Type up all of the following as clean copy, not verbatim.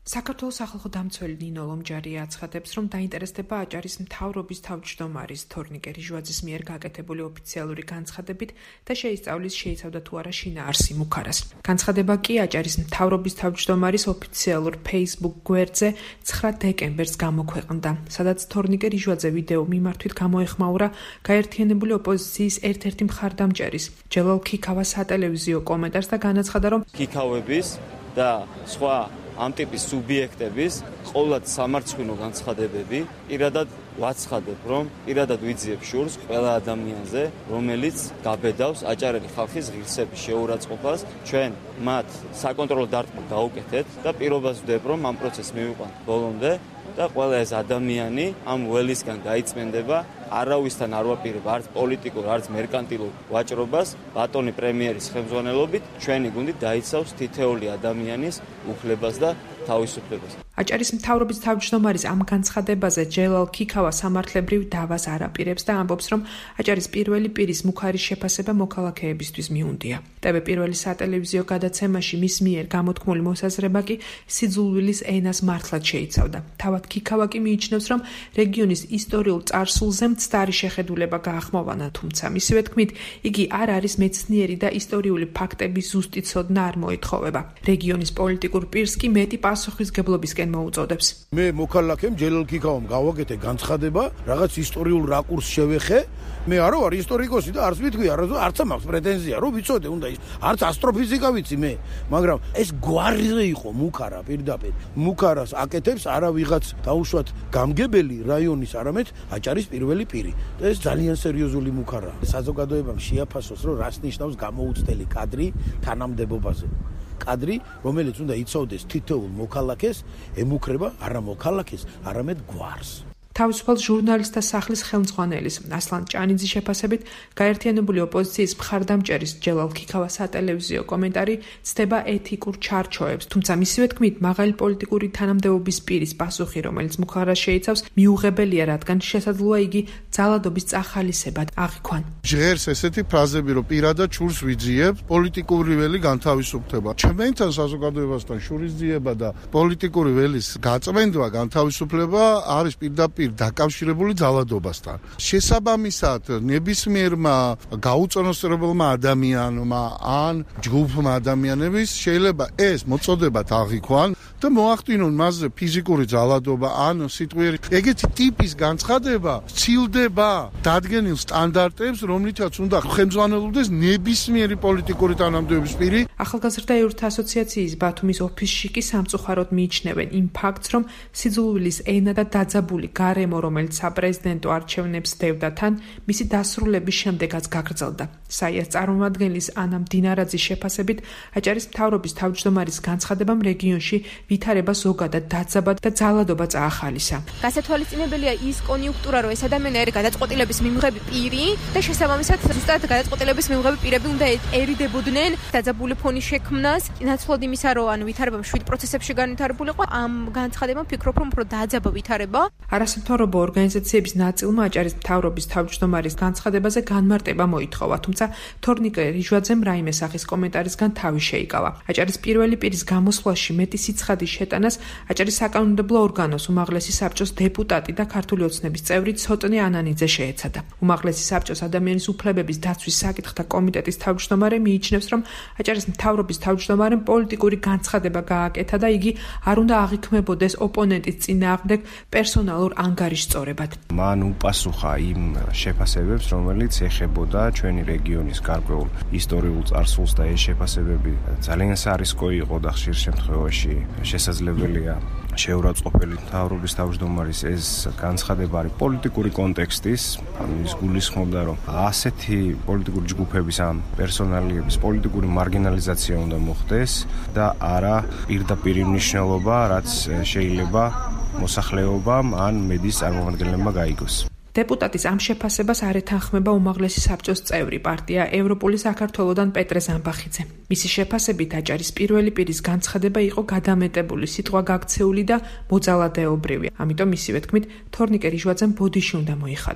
საქართველოს სახალხო დამცველი ნინო ლომჯარია აცხადებს, რომ დაინტერესდება აჭარის მთავრობის თავმჯდომარის თორნიკე რიჟვაძის მიერ გაკეთებული ოფიციალური განცხადებით და შეისწავლის შეიცავდა თუ არა შინაარსი მუქარას. განცხადება კი აჭარის მთავრობის თავმჯდომარის ოფიციალურ Facebook გვერდზე 9 დეკემბერს გამოქვეყნდა, სადაც თორნიკე რიჟვაძე ვიდეო მიმართვით გამოეხმაურა გაერთიანებული ოპოზიციის ერთ-ერთი მხარდამჭერის ჯელალ ქიქავას სატელევიზიო კომენტარს და განაცხადა, რომ ქიქავების და სხვა ამ ტიპის სუბიექტების ყოველად სამარცხვინო განცხადებები პირადად ვაცხადებ, რომ პირადად ვიძიებ შურს ყველა ადამიანზე, რომელიც გაბედავს აჭარელი ხალხის ღირსების შეურაცხყოფას, ჩვენ მათ საკონტროლო დარტყმა გავუკეთეთ და პირობას ვდებ, რომ ამ პროცესს მივიყვანთ ბოლომდე და ყველა ეს ადამიანი ამ ველისგან გაიწმენდება, არავისთან არ ვაპირებ არც პოლიტიკურ, არც მერკანტილურ ვაჭრობას, ბატონი პრემიერის ხელმძღვანელობით ჩვენი გუნდი დაიცავს თითოეული ადამიანის უფლებას და თავისუფლებას. აჭარის მთავრობის თავმჯდომარის ამ განცხადებაზე ჯელალ ქიქავა სამართლებრივ დავას არ აპირებს და ამბობს, რომ აჭარის პირველი პირის მუქარის შეფასება მოქალაქეებისთვის მიუნდია. ტევე პირველი სატელევიზიო გადაცემაში მის მიერ გამოთქმული მოსაზრება კი სიძულვილის ენას მართლად შეიცავდა. თავად ქიქავა კი მიიჩნევს, რომ რეგიონის ისტორიულ წარსულზე მცდარი შეხედულება გაახმოვანა, თუმცა მისივე თქმით, იგი არ არის მეცნიერი და ისტორიული ფაქტების ზუსტი ცოდნა არ მოეთხოვება. რეგიონის პოლიტიკურ პირს კი მეტი პასუხისგებლობისკენ მოუწოდებს. მე მოქალაქემ ჯელალ ქიქავამ გავაკეთე განცხადება, რაღაც ისტორიულ რაკურსს შევეხე. მე არ ვარ ისტორიკოსი და არც მითქვი, არც მაქვს პრეტენზია, რომ ვიცოდე, უნდა ის. არც ასტროფიზიკა ვიცი მე, მაგრამ ეს გვარზე იყო მუქარა პირდაპირ. მუქარას აკეთებს არა ვიღაც დაუშვათ გამგებელი რაიონის, არამედ აჭარის პირველი პირი. და ეს ძალიან სერიოზული მუქარაა. საზოგადოებამ შეაფასოს, რომ რას ნიშნავს გამოუცდელი კადრი თანამდებობაზე. კადრი, რომელიც უნდა იცავდეს თითოეულ მოქალაქეს, ემუქრება არა მოქალაქეს, არამედ გვარს. თავისუფალ ჟურნალისტთა სახლის ხელმძღვანელის ასლან ჭანიძის შეფასებით გაერთიანებული ოპოზიციის მხარდამჭერის ჯელალ ქიქავას სატელევიზიო კომენტარი ცდება ეთიკურ ჩარჩოებს, თუმცა მისივე თქმით, მაღალი პოლიტიკური თანამდებობის პირის პასუხი, რომელიც მუქარას შეიცავს, მიუღებელია, რადგან შესაძლოა იგი ძალადობის წახალისებად აღიქვან. ჟღერს ესეთი ფრაზები, რომ პირადად შურს ვიძიებ, პოლიტიკური ველი განთავისუფლდება. ჩვენთან საზოგადოებასთან შურისძიება და პოლიტიკური ველის გაწმენდვა, განთავისუფლება არის პირდაპირ დაკავშირებული ძალადობასთან. შესაბამისად, ნებისმიერმა გაუწონოსწორებელმა ადამიანმა ან ჯგუფმა ადამიანების შეიძლება ეს მოწოდებათ აღიქვან და მოახდინონ მასზე ფიზიკური ძალადობა ან სიტყვიერი. ეგეთი ტიპის განცხადება ცილდება დადგენილ სტანდარტებს, რომლითაც უნდა ხელმძღვანელობდეს ნებისმიერი პოლიტიკური თანამდებობის პირი. ახალგაზრდა ევრთა ასოციაციის ბათუმის ოფისში კი სამწუხაროდ მიიჩნევენ იმ ფაქტს, რომ სიძულვილის ენა და დაძაბული გარემო, რომელიც საპრეზიდენტო არჩევნებს სდევდა თან, მისი დასრულების შემდეგაც გაგრძელდა. საიას წარმომადგენლის ანა მდინარაძის შეფასებით, აჭარის მთავრობის თავმჯდომარის განცხადებამ რეგიონში ვითარება ზოგადად დაძაბად და ძალადობა წაახალისა. გასათვალისწინებელია ის კონიუნქტურა, რომ ეს ადამიანი არის გადაწყვეტილების მიმღები პირი და შესაბამისად ზუსტად გადაწყვეტილების მიმღები პირები უნდა ერიდებოდნენ დაძაბული ფონის შექმნას. ნაცვლად იმისა, რომ ანუ ვითარება 7 პროცესებში განვითარებულიყო, ამ განცხადებამ ფიქრობ, რომ უფრო დაძაბა ვითარება. არასამთავრობო ორგანიზაციების ნაწილმა აჭარის მთავრობის თავმჯდომარის განცხადებაზე განმარტება მოითხოვა, თუმცა თორნიკე რიჟვაძემ რაიმე სახის კომენტარისგან თავი შეიკავა. აჭარის პირველი პირის გამოსვლაში მეტი სიცხადის შეტანას აჭარის საკანონმდებლო ორგანოს უმაღლესი საბჭოს დეპუტატი და ქართული ოცნების წევრი ცოტნე ანანიძე შეეცადა. უმაღლესი საბჭოს ადამიანის უფლებების დაცვის საკითხთა კომიტეტის თავმჯდომარე მიიჩნევს, რომ აჭარის მთავრობის თავმჯდომარემ პოლიტიკური განცხადება გააკეთა და იგი არ უნდა აღიქმებოდეს ოპონენტის წინააღმდეგ პერსონალურ ანგარიშწორებად. მან უპასუხა იმ შეფასებებს, რომელიც ეხებოდა ჩვენი რეგიონის გარკვეულ ისტორიულ წარსულს და ეს შეფასებები ძალიან სარისკო იყო და ხშირ შემთხვევაში შესაძლებელია შეურაცხყოფელი მთავრობის თავმჯდომარის ეს განცხადება არის პოლიტიკური კონტექსტის, ის გულისხმობდა, რომ ასეთი პოლიტიკური ჯგუფების ამ პერსონალიების პოლიტიკური მარგინალიზაცია უნდა მოხდეს და არა პირდაპირ მნიშვნელობა, რაც შეიძლება მოსახლეობამ ან მედიის წარმომადგენლებმა გაიგოს. დეპუტატის ამ შეფასებას არ ეთანხმება უმაღლესი საბჭოს წევრი პარტია ევროპული საქართველოდან პეტრე ზამბახიძე. მისი შეფასებით აჭარის პირველი პირის განცხადება იყო გადამეტებული, სიტყვა გაქცეული და მოძალადეობრივი. ამიტომ მისივე თქმით, თორნიკე რიჟვაძემ ბოდიში უნდა მოიხადოს.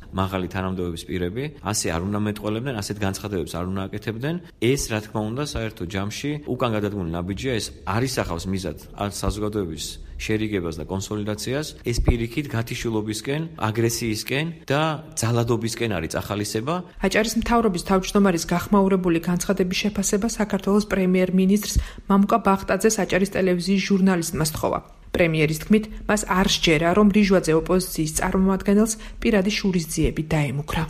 მაღალი თანამდებობის პირები ასე არ უნდა მეტყველებდნენ, ასეთ განცხადებებს არ უნდა აკეთებდნენ. ეს რა თქმა უნდა საერთო ჯამში უკან გადადგმული ნაბიჯია, ეს არის ახავს მიზად საზოგადოების შერიგებას და კონსოლიდაციას, ეს პირიქით გათიშულობისკენ, აგრესიისკენ და ძალადობისკენ არის ახალისება. აჭარის მთავრობის თავმჯდომარის გახმაურებული განცხადების შეფასება საქართველოს პრემიერ-მინისტრს მამუკა ბახტაძეს აჭარის ტელევიზიის ჟურნალისტმა სთხოვა. პრემიერის თქმით, მას არ სჯერა, რომ რიჟვაძე ოპოზიციის წარმომადგენელს პირადი შურისძიებით დაემუქრა.